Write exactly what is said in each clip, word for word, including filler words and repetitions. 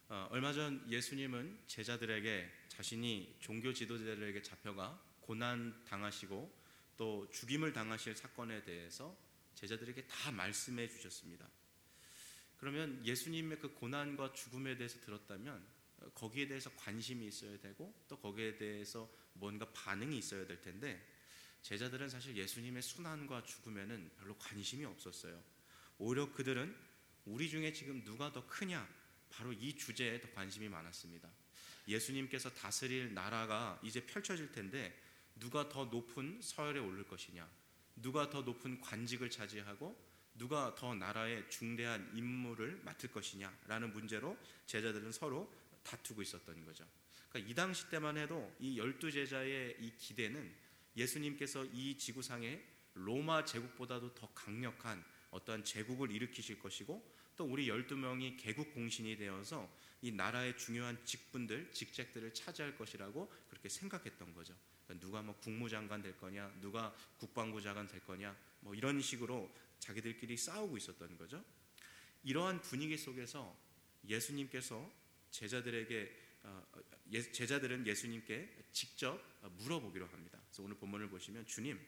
어, 얼마 전 예수님은 제자들에게 자신이 종교 지도자들에게 잡혀가 고난 당하시고 또 죽임을 당하실 사건에 대해서 제자들에게 다 말씀해 주셨습니다. 그러면 예수님의 그 고난과 죽음에 대해서 들었다면 거기에 대해서 관심이 있어야 되고 또 거기에 대해서 뭔가 반응이 있어야 될 텐데, 제자들은 사실 예수님의 순환과 죽음에는 별로 관심이 없었어요. 오히려 그들은 우리 중에 지금 누가 더 크냐, 바로 이 주제에 더 관심이 많았습니다. 예수님께서 다스릴 나라가 이제 펼쳐질 텐데 누가 더 높은 서열에 오를 것이냐, 누가 더 높은 관직을 차지하고 누가 더 나라의 중대한 임무를 맡을 것이냐라는 문제로 제자들은 서로 다투고 있었던 거죠. 그러니까 이 당시 때만 해도 이 열두 제자의 이 기대는 예수님께서 이 지구상에 로마 제국보다도 더 강력한 어떠한 제국을 일으키실 것이고 또 우리 열두 명이 개국 공신이 되어서 이 나라의 중요한 직분들, 직책들을 차지할 것이라고 그렇게 생각했던 거죠. 그러니까 누가 뭐 국무장관 될 거냐, 누가 국방부 장관 될 거냐, 뭐 이런 식으로 자기들끼리 싸우고 있었던 거죠. 이러한 분위기 속에서 예수님께서 제자들에게 제자들은 예수님께 직접 물어보기로 합니다. 그래서 오늘 본문을 보시면 주님,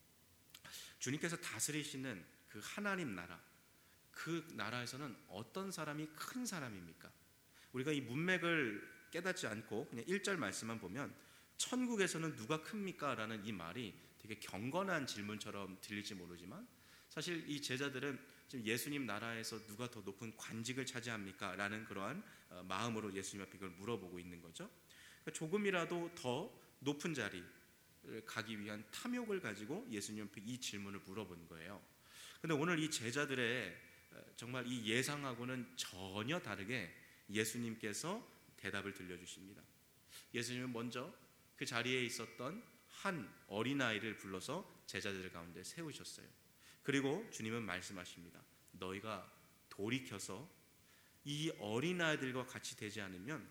주님께서 다스리시는 그 하나님 나라, 그 나라에서는 어떤 사람이 큰 사람입니까? 우리가 이 문맥을 깨닫지 않고 그냥 일 절 말씀만 보면 천국에서는 누가 큽니까? 라는 이 말이 되게 경건한 질문처럼 들릴지 모르지만 사실 이 제자들은 지금 예수님 나라에서 누가 더 높은 관직을 차지합니까? 라는 그러한 마음으로 예수님 앞에 이걸 물어보고 있는 거죠. 그러니까 조금이라도 더 높은 자리를 가기 위한 탐욕을 가지고 예수님 앞에 이 질문을 물어본 거예요. 그런데 오늘 이 제자들의 정말 이 예상하고는 전혀 다르게 예수님께서 대답을 들려주십니다. 예수님은 먼저 그 자리에 있었던 한 어린아이를 불러서 제자들 가운데 세우셨어요. 그리고 주님은 말씀하십니다. 너희가 돌이켜서 이 어린아이들과 같이 되지 않으면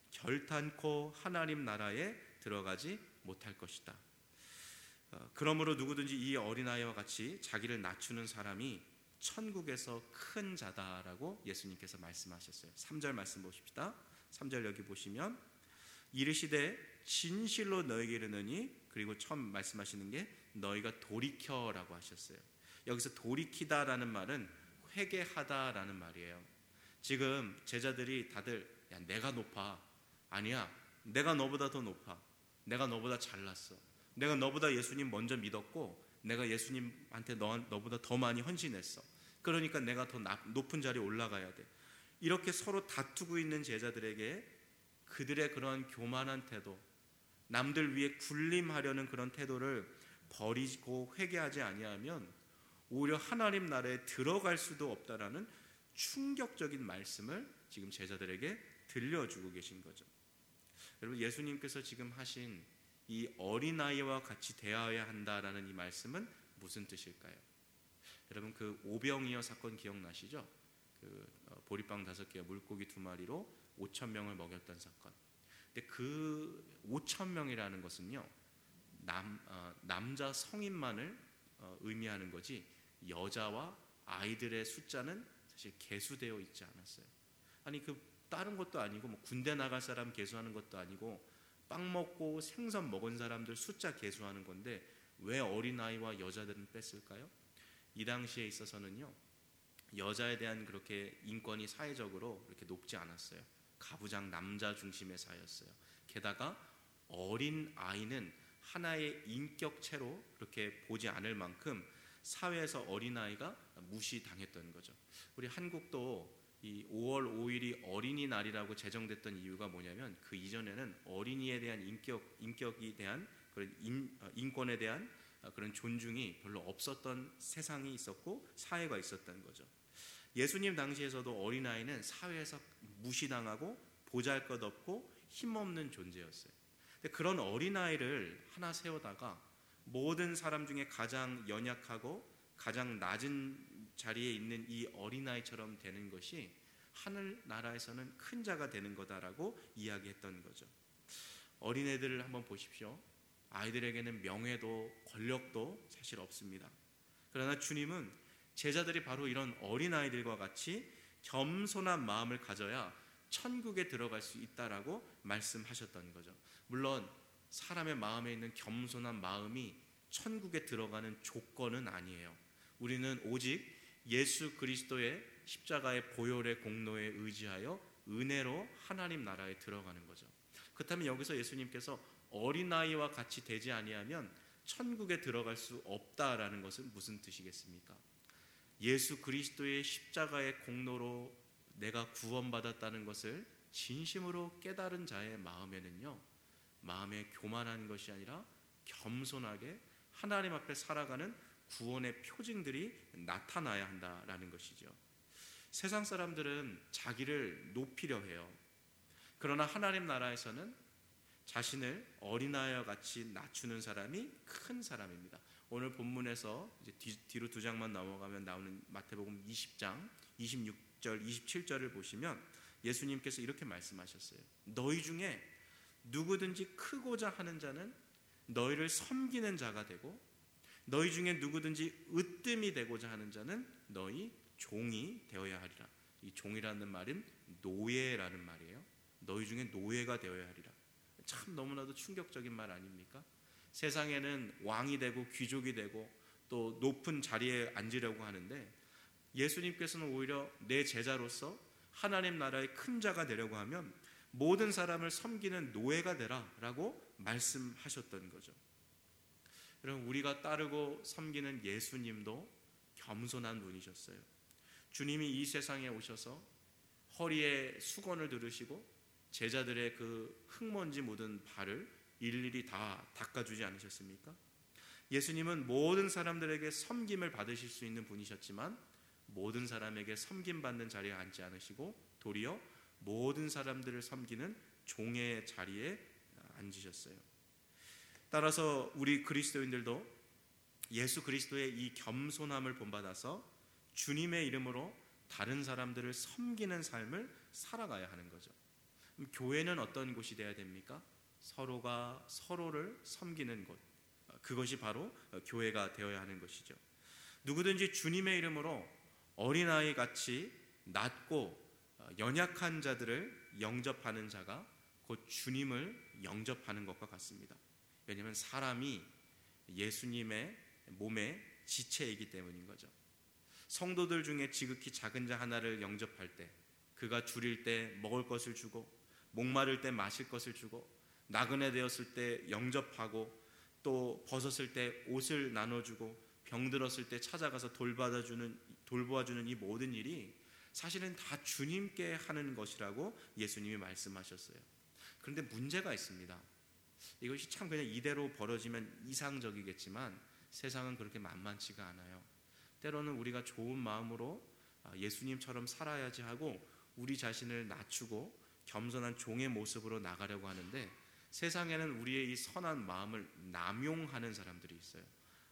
결탄코 하나님 나라에 들어가지 못할 것이다. 그러므로 누구든지 이 어린아이와 같이 자기를 낮추는 사람이 천국에서 큰 자다라고 예수님께서 말씀하셨어요. 삼 절 말씀 보십시다. 삼 절 여기 보시면 이르시되 진실로 너에게 이르노니, 그리고 처음 말씀하시는 게 너희가 돌이켜라고 하셨어요. 여기서 돌이키다라는 말은 회개하다라는 말이에요. 지금 제자들이 다들 야 내가 높아, 아니야 내가 너보다 더 높아, 내가 너보다 잘났어, 내가 너보다 예수님 먼저 믿었고 내가 예수님한테 너, 너보다 더 많이 헌신했어, 그러니까 내가 더 나, 높은 자리에 올라가야 돼, 이렇게 서로 다투고 있는 제자들에게 그들의 그런 교만한 태도, 남들 위해 군림하려는 그런 태도를 버리고 회개하지 아니하면 오히려 하나님 나라에 들어갈 수도 없다라는 충격적인 말씀을 지금 제자들에게 들려주고 계신 거죠. 여러분, 예수님께서 지금 하신 이 어린아이와 같이 대하여야 한다라는 이 말씀은 무슨 뜻일까요? 여러분, 그 오병이어 사건 기억나시죠? 그 보리빵 다섯 개와 물고기 두 마리로 오천 명을 먹였던 사건. 근데 그 오천 명이라는 것은요, 남, 어, 남자 성인만을 어, 의미하는 거지 여자와 아이들의 숫자는 사실 계수되어 있지 않았어요. 아니 그 다른 것도 아니고 뭐 군대 나갈 사람 계수하는 것도 아니고 빵 먹고 생선 먹은 사람들 숫자 계수하는 건데 왜 어린아이와 여자들은 뺐을까요? 이 당시에 있어서는요, 여자에 대한 그렇게 인권이 사회적으로 그렇게 높지 않았어요. 가부장 남자 중심의 사회였어요. 게다가 어린 아이는 하나의 인격체로 그렇게 보지 않을 만큼 사회에서 어린아이가 무시당했던 거죠. 우리 한국도 이 오월 오일이 어린이날이라고 제정됐던 이유가 뭐냐면 그 이전에는 어린이에 대한 인격, 인격에 대한 그런 인, 인권에 대한 그런 존중이 별로 없었던 세상이 있었고 사회가 있었던 거죠. 예수님 당시에서도 어린아이는 사회에서 무시당하고 보잘것없고 힘없는 존재였어요. 근데 그런 어린아이를 하나 세우다가 모든 사람 중에 가장 연약하고 가장 낮은 자리에 있는 이 어린아이처럼 되는 것이 하늘나라에서는 큰 자가 되는 거다라고 이야기했던 거죠. 어린애들을 한번 보십시오. 아이들에게는 명예도 권력도 사실 없습니다. 그러나 주님은 제자들이 바로 이런 어린아이들과 같이 겸손한 마음을 가져야 천국에 들어갈 수 있다라고 말씀하셨던 거죠. 물론 사람의 마음에 있는 겸손한 마음이 천국에 들어가는 조건은 아니에요. 우리는 오직 예수 그리스도의 십자가의 보혈의 공로에 의지하여 은혜로 하나님 나라에 들어가는 거죠. 그렇다면 여기서 예수님께서 어린아이와 같이 되지 아니하면 천국에 들어갈 수 없다라는 것은 무슨 뜻이겠습니까? 예수 그리스도의 십자가의 공로로 내가 구원받았다는 것을 진심으로 깨달은 자의 마음에는요, 마음에 교만한 것이 아니라 겸손하게 하나님 앞에 살아가는 구원의 표징들이 나타나야 한다라는 것이죠. 세상 사람들은 자기를 높이려 해요. 그러나 하나님 나라에서는 자신을 어린아이와 같이 낮추는 사람이 큰 사람입니다. 오늘 본문에서 이제 뒤, 뒤로 두 장만 넘어가면 나오는 마태복음 이십 장 이십육 절 이십칠 절을 보시면 예수님께서 이렇게 말씀하셨어요. 너희 중에 누구든지 크고자 하는 자는 너희를 섬기는 자가 되고, 너희 중에 누구든지 으뜸이 되고자 하는 자는 너희 종이 되어야 하리라. 이 종이라는 말은 노예라는 말이에요. 너희 중에 노예가 되어야 하리라. 참 너무나도 충격적인 말 아닙니까? 세상에는 왕이 되고 귀족이 되고 또 높은 자리에 앉으려고 하는데, 예수님께서는 오히려 내 제자로서 하나님 나라의 큰 자가 되려고 하면 모든 사람을 섬기는 노예가 되라라고 말씀하셨던 거죠. 여러분, 우리가 따르고 섬기는 예수님도 겸손한 분이셨어요. 주님이 이 세상에 오셔서 허리에 수건을 두르시고 제자들의 그 흙먼지 묻은 발을 일일이 다 닦아주지 않으셨습니까? 예수님은 모든 사람들에게 섬김을 받으실 수 있는 분이셨지만 모든 사람에게 섬김받는 자리에 앉지 않으시고 도리어 모든 사람들을 섬기는 종의 자리에 앉으셨어요. 따라서 우리 그리스도인들도 예수 그리스도의 이 겸손함을 본받아서 주님의 이름으로 다른 사람들을 섬기는 삶을 살아가야 하는 거죠. 그럼 교회는 어떤 곳이 되어야 됩니까? 서로가 서로를 섬기는 곳, 그것이 바로 교회가 되어야 하는 것이죠. 누구든지 주님의 이름으로 어린아이 같이 낮고 연약한 자들을 영접하는 자가 곧 주님을 영접하는 것과 같습니다. 왜냐하면 사람이 예수님의 몸의 지체이기 때문인 거죠. 성도들 중에 지극히 작은 자 하나를 영접할 때, 그가 줄일 때 먹을 것을 주고, 목마를 때 마실 것을 주고, 나그네 되었을 때 영접하고, 또 벗었을 때 옷을 나눠주고, 병들었을 때 찾아가서 돌봐주는, 돌보아주는 이 모든 일이 사실은 다 주님께 하는 것이라고 예수님이 말씀하셨어요. 그런데 문제가 있습니다. 이것이 참 그냥 이대로 벌어지면 이상적이겠지만 세상은 그렇게 만만치가 않아요. 때로는 우리가 좋은 마음으로 예수님처럼 살아야지 하고 우리 자신을 낮추고 겸손한 종의 모습으로 나가려고 하는데, 세상에는 우리의 이 선한 마음을 남용하는 사람들이 있어요.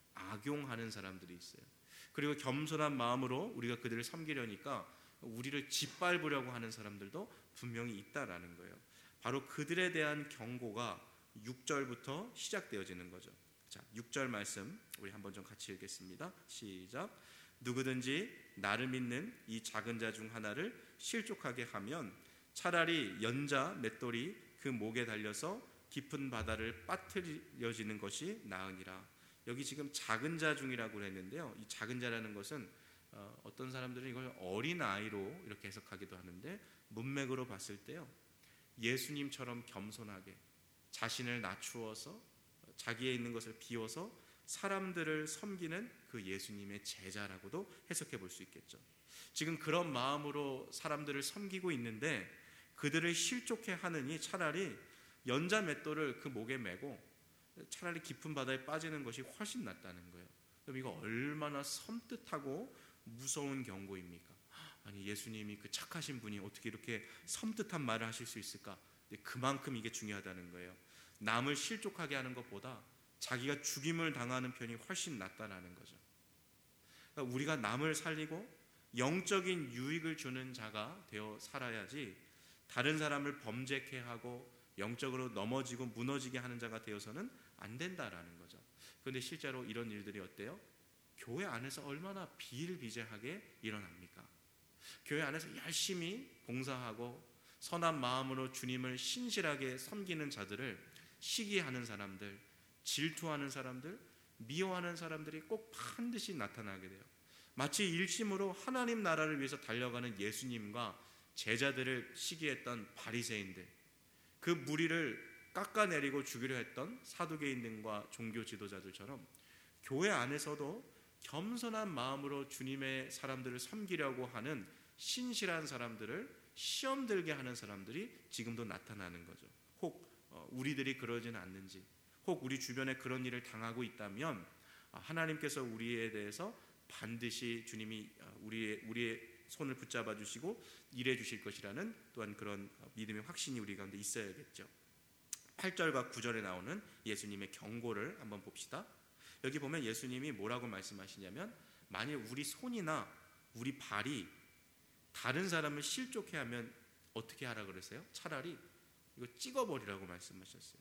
악용하는 사람들이 있어요. 그리고 겸손한 마음으로 우리가 그들을 섬기려니까 우리를 짓밟으려고 하는 사람들도 분명히 있다라는 거예요. 바로 그들에 대한 경고가 육 절부터 시작되어지는 거죠. 자, 육 절 말씀 우리 한번 좀 같이 읽겠습니다. 시작. 누구든지 나를 믿는 이 작은 자 중 하나를 실족하게 하면 차라리 연자 맷돌이 그 목에 달려서 깊은 바다를 빠뜨려지는 것이 나으니라. 여기 지금 작은 자 중이라고 했는데요, 이 작은 자라는 것은 어, 어떤 사람들은 이걸 어린 아이로 이렇게 해석하기도 하는데, 문맥으로 봤을 때요, 예수님처럼 겸손하게 자신을 낮추어서 자기에 있는 것을 비워서 사람들을 섬기는 그 예수님의 제자라고도 해석해 볼 수 있겠죠. 지금 그런 마음으로 사람들을 섬기고 있는데 그들을 실족해 하느니 차라리 연자 맷돌을 그 목에 메고 차라리 깊은 바다에 빠지는 것이 훨씬 낫다는 거예요. 그럼 이거 얼마나 섬뜩하고 무서운 경고입니까? 아니, 예수님이 그 착하신 분이 어떻게 이렇게 섬뜩한 말을 하실 수 있을까? 그만큼 이게 중요하다는 거예요. 남을 실족하게 하는 것보다 자기가 죽임을 당하는 편이 훨씬 낫다는 거죠. 그러니까 우리가 남을 살리고 영적인 유익을 주는 자가 되어 살아야지, 다른 사람을 범죄케 하고 영적으로 넘어지고 무너지게 하는 자가 되어서는 안 된다라는 거죠. 그런데 실제로 이런 일들이 어때요? 교회 안에서 얼마나 비일비재하게 일어납니까? 교회 안에서 열심히 봉사하고 선한 마음으로 주님을 신실하게 섬기는 자들을 시기하는 사람들, 질투하는 사람들, 미워하는 사람들이 꼭 반드시 나타나게 돼요. 마치 일심으로 하나님 나라를 위해서 달려가는 예수님과 제자들을 시기했던 바리새인들, 그 무리를 깎아내리고 죽이려 했던 사두개인들과 종교 지도자들처럼 교회 안에서도 겸손한 마음으로 주님의 사람들을 섬기려고 하는 신실한 사람들을 시험 들게 하는 사람들이 지금도 나타나는 거죠. 혹 우리들이 그러지는 않는지, 혹 우리 주변에 그런 일을 당하고 있다면 하나님께서 우리에 대해서 반드시 주님이 우리의, 우리의 손을 붙잡아 주시고 일해 주실 것이라는 또한 그런 믿음의 확신이 우리 가운데 있어야겠죠. 팔 절과 구 절에 나오는 예수님의 경고를 한번 봅시다. 여기 보면 예수님이 뭐라고 말씀하시냐면, 만일 우리 손이나 우리 발이 다른 사람을 실족해 하면 어떻게 하라 그러세요? 차라리 이거 찍어버리라고 말씀하셨어요.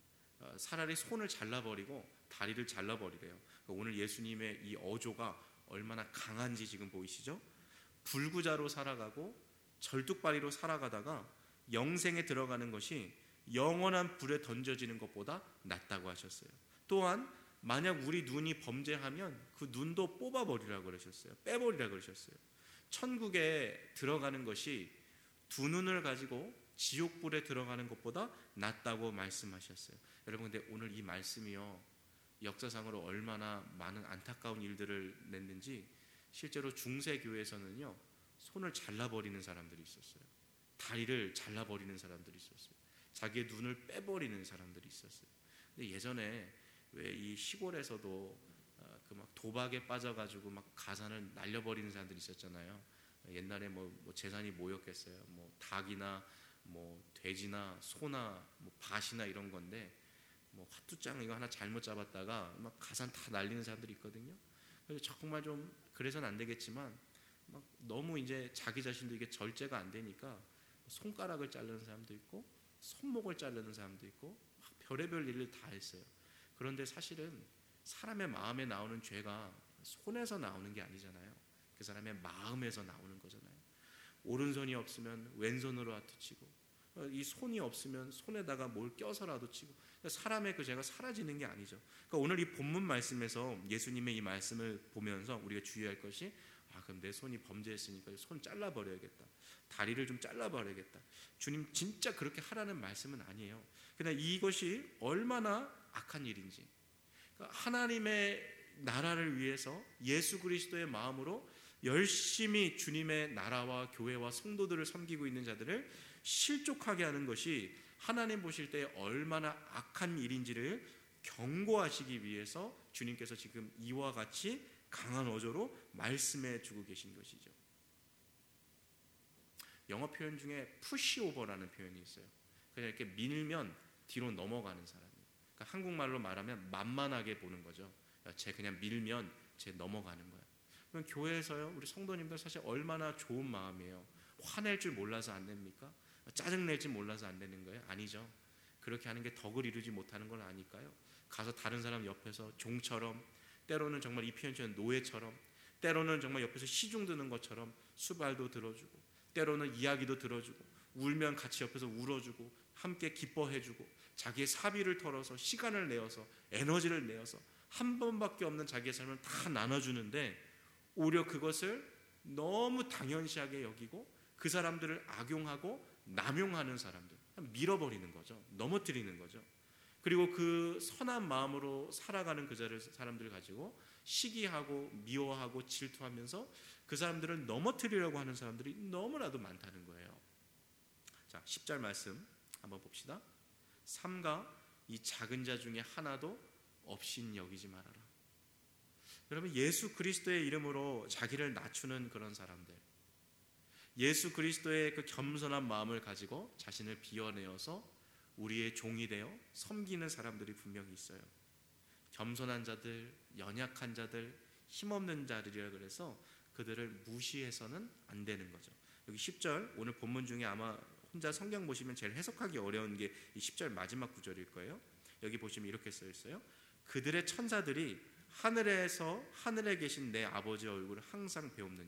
차라리 손을 잘라버리고 다리를 잘라버리래요. 오늘 예수님의 이 어조가 얼마나 강한지 지금 보이시죠? 불구자로 살아가고 절뚝발이로 살아가다가 영생에 들어가는 것이 영원한 불에 던져지는 것보다 낫다고 하셨어요. 또한 만약 우리 눈이 범죄하면 그 눈도 뽑아버리라고 그러셨어요. 빼버리라고 그러셨어요. 천국에 들어가는 것이 두 눈을 가지고 지옥불에 들어가는 것보다 낫다고 말씀하셨어요. 여러분, 근데 오늘 이 말씀이요, 역사상으로 얼마나 많은 안타까운 일들을 냈는지, 실제로 중세교회에서는요 손을 잘라버리는 사람들이 있었어요. 다리를 잘라버리는 사람들이 있었어요. 자기의 눈을 빼버리는 사람들이 있었어요. 근데 예전에 왜 이 시골에서도 그 막 도박에 빠져가지고 막 가산을 날려버리는 사람들이 있었잖아요. 옛날에 뭐, 뭐 재산이 뭐였겠어요? 뭐 닭이나 뭐 돼지나 소나 뭐 밭이나 이런 건데, 뭐 화투장 이거 하나 잘못 잡았다가 막 가산 다 날리는 사람들이 있거든요. 그래서 정말 좀 그래서는 안 되겠지만 막 너무 이제 자기 자신도 이게 절제가 안 되니까 손가락을 자르는 사람도 있고 손목을 자르는 사람도 있고 막 별의별 일을 다 했어요. 그런데 사실은 사람의 마음에 나오는 죄가 손에서 나오는 게 아니잖아요. 그 사람의 마음에서 나오는 거잖아요. 오른손이 없으면 왼손으로 화투치고, 이 손이 없으면 손에다가 뭘 껴서라도 치고, 사람의 그 죄가 사라지는 게 아니죠. 그러니까 오늘 이 본문 말씀에서 예수님의 이 말씀을 보면서 우리가 주의할 것이, 아 그럼 내 손이 범죄했으니까 손 잘라버려야겠다, 다리를 좀 잘라버려야겠다. 주님 진짜 그렇게 하라는 말씀은 아니에요. 그냥 이것이 얼마나 악한 일인지, 그러니까 하나님의 나라를 위해서 예수 그리스도의 마음으로 열심히 주님의 나라와 교회와 성도들을 섬기고 있는 자들을 실족하게 하는 것이 하나님 보실 때 얼마나 악한 일인지를 경고하시기 위해서 주님께서 지금 이와 같이 강한 어조로 말씀해 주고 계신 것이죠. 영어 표현 중에 푸시오버라는 표현이 있어요. 그냥 이렇게 밀면 뒤로 넘어가는 사람이에요. 그러니까 한국말로 말하면 만만하게 보는 거죠. 쟤 그냥 밀면 쟤 넘어가는 거야. 그럼 교회에서요, 우리 성도님들 사실 얼마나 좋은 마음이에요. 화낼 줄 몰라서 안 냅니까? 짜증낼 줄 몰라서 안 되는 거예요? 아니죠. 그렇게 하는 게 덕을 이루지 못하는 걸 아니까요. 가서 다른 사람 옆에서 종처럼, 때로는 정말 이 표현처럼 노예처럼, 때로는 정말 옆에서 시중 드는 것처럼 수발도 들어주고, 때로는 이야기도 들어주고, 울면 같이 옆에서 울어주고 함께 기뻐해주고, 자기의 사비를 털어서 시간을 내어서 에너지를 내어서 한 번밖에 없는 자기의 삶을 다 나눠주는데, 오히려 그것을 너무 당연시하게 여기고 그 사람들을 악용하고 남용하는 사람들, 밀어버리는 거죠. 넘어뜨리는 거죠. 그리고 그 선한 마음으로 살아가는 그 사람들을 가지고 시기하고 미워하고 질투하면서 그 사람들을 넘어뜨리려고 하는 사람들이 너무나도 많다는 거예요. 자, 십 절 말씀 한번 봅시다. 삼가 이 작은 자 중에 하나도 없인 여기지 말아라. 여러분, 예수 그리스도의 이름으로 자기를 낮추는 그런 사람들, 예수 그리스도의 그 겸손한 마음을 가지고 자신을 비워내어서 우리의 종이 되어 섬기는 사람들이 분명히 있어요. 겸손한 자들, 연약한 자들, 힘없는 자들이라 그래서 그들을 무시해서는 안 되는 거죠. 여기 십 절, 오늘 본문 중에 아마 혼자 성경 보시면 제일 해석하기 어려운 게 이 십 절 마지막 구절일 거예요. 여기 보시면 이렇게 써 있어요. 그들의 천사들이 하늘에서 하늘에 계신 내 아버지의 얼굴을 항상 배웁느니라.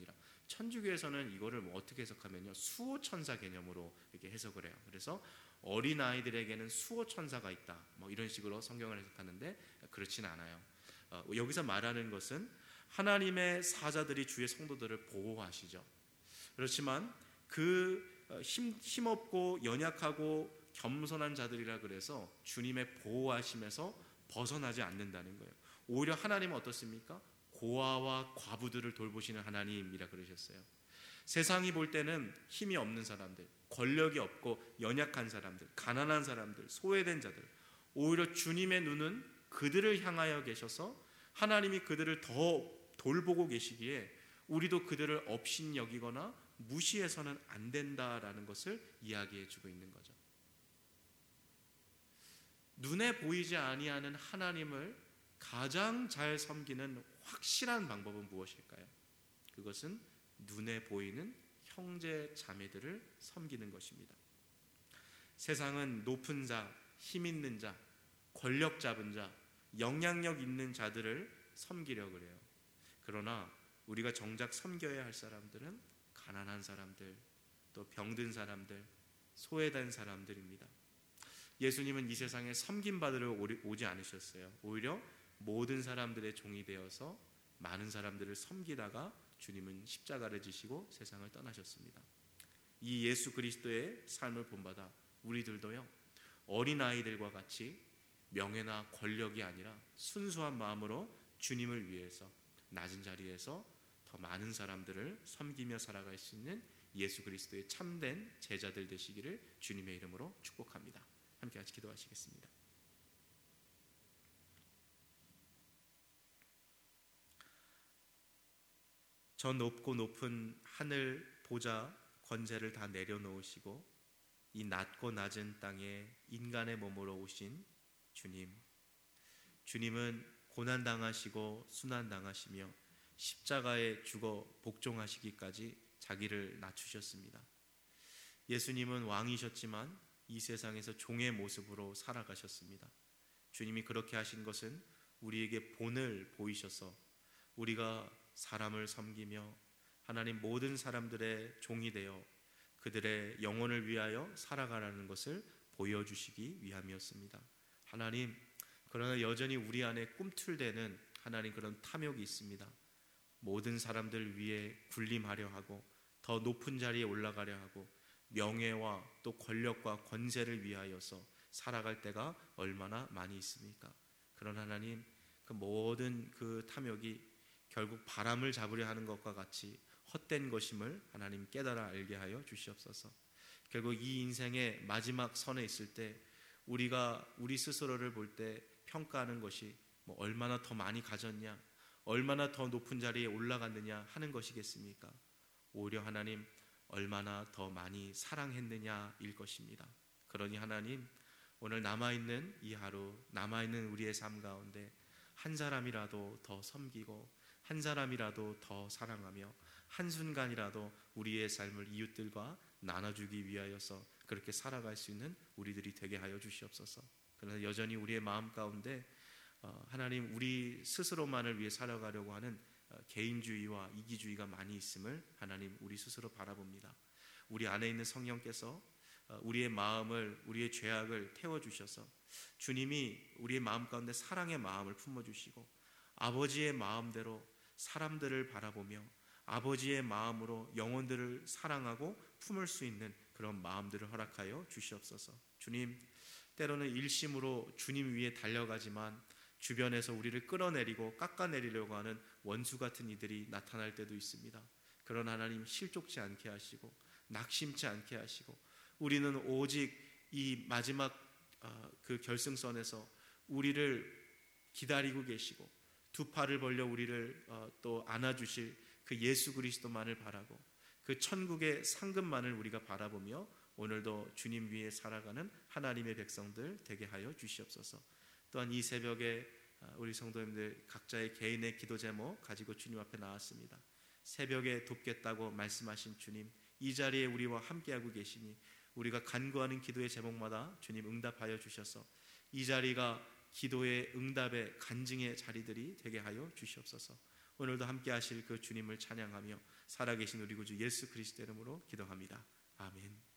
천주교에서는 이거를 뭐 어떻게 해석하면요, 수호천사 개념으로 이렇게 해석을 해요. 그래서 어린 아이들에게는 수호천사가 있다, 뭐 이런 식으로 성경을 해석하는데 그렇지는 않아요. 어, 여기서 말하는 것은 하나님의 사자들이 주의 성도들을 보호하시죠. 그렇지만 그 힘, 힘없고 연약하고 겸손한 자들이라 그래서 주님의 보호하심에서 벗어나지 않는다는 거예요. 오히려 하나님은 어떻습니까? 고아와 과부들을 돌보시는 하나님이라 그러셨어요. 세상이 볼 때는 힘이 없는 사람들, 권력이 없고 연약한 사람들, 가난한 사람들, 소외된 자들, 오히려 주님의 눈은 그들을 향하여 계셔서 하나님이 그들을 더 돌보고 계시기에 우리도 그들을 업신여기거나 무시해서는 안 된다라는 것을 이야기해 주고 있는 거죠. 눈에 보이지 아니하는 하나님을 가장 잘 섬기는 확실한 방법은 무엇일까요? 그것은 눈에 보이는 형제 자매들을 섬기는 것입니다. 세상은 높은 자, 힘 있는 자, 권력 잡은 자, 영향력 있는 자들을 섬기려고 그래요. 그러나 우리가 정작 섬겨야 할 사람들은 가난한 사람들, 또 병든 사람들, 소외된 사람들입니다. 예수님은 이 세상에 섬김받으러 오지 않으셨어요. 오히려 모든 사람들의 종이 되어서 많은 사람들을 섬기다가 주님은 십자가를 지시고 세상을 떠나셨습니다. 이 예수 그리스도의 삶을 본받아 우리들도요, 어린아이들과 같이 명예나 권력이 아니라 순수한 마음으로 주님을 위해서 낮은 자리에서 더 많은 사람들을 섬기며 살아갈 수 있는 예수 그리스도의 참된 제자들 되시기를 주님의 이름으로 축복합니다. 함께 같이 기도하시겠습니다. 저 높고 높은 하늘 보좌 권세를 다 내려놓으시고 이 낮고 낮은 땅에 인간의 몸으로 오신 주님, 주님은 고난당하시고 순환당하시며 십자가에 죽어 복종하시기까지 자기를 낮추셨습니다. 예수님은 왕이셨지만 이 세상에서 종의 모습으로 살아가셨습니다. 주님이 그렇게 하신 것은 우리에게 본을 보이셔서 우리가 사람을 섬기며 하나님 모든 사람들의 종이 되어 그들의 영혼을 위하여 살아가라는 것을 보여주시기 위함이었습니다. 하나님, 그러나 여전히 우리 안에 꿈틀대는 하나님 그런 탐욕이 있습니다. 모든 사람들 위에 군림하려 하고 더 높은 자리에 올라가려 하고 명예와 또 권력과 권세를 위하여서 살아갈 때가 얼마나 많이 있습니까? 그런 하나님, 그 모든 그 탐욕이 결국 바람을 잡으려 하는 것과 같이 헛된 것임을 하나님 깨달아 알게 하여 주시옵소서. 결국 이 인생의 마지막 선에 있을 때 우리가 우리 스스로를 볼 때 평가하는 것이 뭐 얼마나 더 많이 가졌냐, 얼마나 더 높은 자리에 올라갔느냐 하는 것이겠습니까? 오히려 하나님, 얼마나 더 많이 사랑했느냐일 것입니다. 그러니 하나님, 오늘 남아있는 이 하루, 남아있는 우리의 삶 가운데 한 사람이라도 더 섬기고 한 사람이라도 더 사랑하며 한순간이라도 우리의 삶을 이웃들과 나눠주기 위하여서 그렇게 살아갈 수 있는 우리들이 되게 하여 주시옵소서. 그러나 여전히 우리의 마음 가운데 하나님, 우리 스스로만을 위해 살아가려고 하는 개인주의와 이기주의가 많이 있음을 하나님 우리 스스로 바라봅니다. 우리 안에 있는 성령께서 우리의 마음을, 우리의 죄악을 태워주셔서 주님이 우리의 마음 가운데 사랑의 마음을 품어주시고 아버지의 마음대로 사람들을 바라보며 아버지의 마음으로 영혼들을 사랑하고 품을 수 있는 그런 마음들을 허락하여 주시옵소서. 주님, 때로는 일심으로 주님 위에 달려가지만 주변에서 우리를 끌어내리고 깎아내리려고 하는 원수 같은 이들이 나타날 때도 있습니다. 그런 하나님, 실족지 않게 하시고 낙심치 않게 하시고 우리는 오직 이 마지막 그 결승선에서 우리를 기다리고 계시고 두 팔을 벌려 우리를 또 안아주실 그 예수 그리스도만을 바라고 그 천국의 상급만을 우리가 바라보며 오늘도 주님 위에 살아가는 하나님의 백성들 되게 하여 주시옵소서. 또한 이 새벽에 우리 성도님들 각자의 개인의 기도 제목 가지고 주님 앞에 나왔습니다. 새벽에 돕겠다고 말씀하신 주님, 이 자리에 우리와 함께하고 계시니 우리가 간구하는 기도의 제목마다 주님 응답하여 주셔서 이 자리가 기도의 응답의 간증의 자리들이 되게 하여 주시옵소서. 오늘도 함께 하실 그 주님을 찬양하며 살아계신 우리 구주 예수 그리스도 이름으로 기도합니다. 아멘.